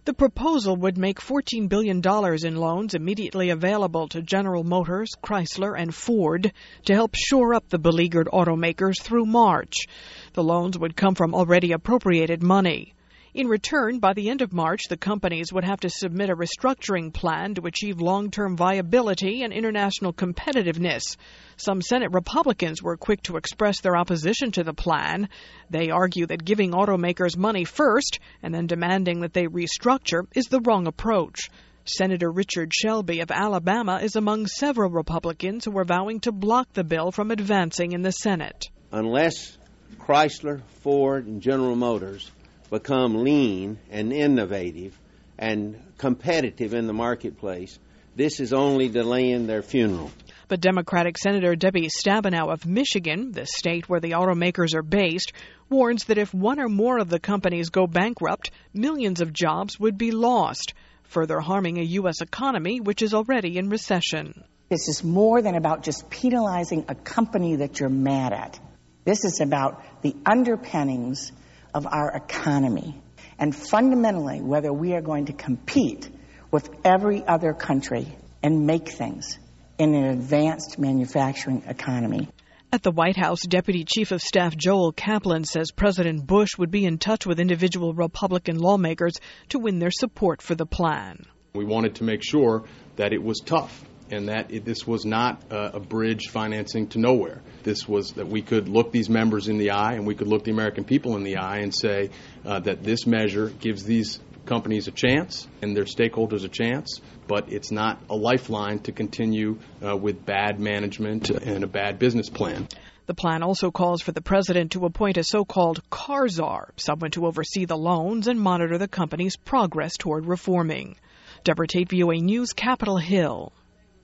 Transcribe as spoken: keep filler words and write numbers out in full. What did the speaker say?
The proposal would make fourteen billion dollars in loans immediately available to General Motors, Chrysler, and Ford to help shore up the beleaguered automakers through March. The loans would come from already appropriated money. In return, by the end of March, the companies would have to submit a restructuring plan to achieve long-term viability and international competitiveness. Some Senate Republicans were quick to express their opposition to the plan. They argue that giving automakers money first and then demanding that they restructure is the wrong approach. Senator Richard Shelby of Alabama is among several Republicans who are vowing to block the bill from advancing in the Senate. Unless Chrysler, Ford, and General Motors become lean and innovative and competitive in the marketplace, this is only delaying their funeral. But Democratic Senator Debbie Stabenow of Michigan, the state where the automakers are based, warns that if one or more of the companies go bankrupt, millions of jobs would be lost, further harming a U S economy which is already in recession. This is more than about just penalizing a company that you're mad at. This is about the underpinnings of our economy, and fundamentally whether we are going to compete with every other country and make things in an advanced manufacturing economy. At the White House, Deputy Chief of Staff Joel Kaplan says President Bush would be in touch with individual Republican lawmakers to win their support for the plan. We wanted to make sure that it was tough and that it, this was not uh, a bridge financing to nowhere. This was that we could look these members in the eye and we could look the American people in the eye and say uh, that this measure gives these companies a chance and their stakeholders a chance, but it's not a lifeline to continue uh, with bad management and a bad business plan. The plan also calls for the president to appoint a so-called car czar, someone to oversee the loans and monitor the company's progress toward reforming. Deborah Tate, V O A News, Capitol Hill.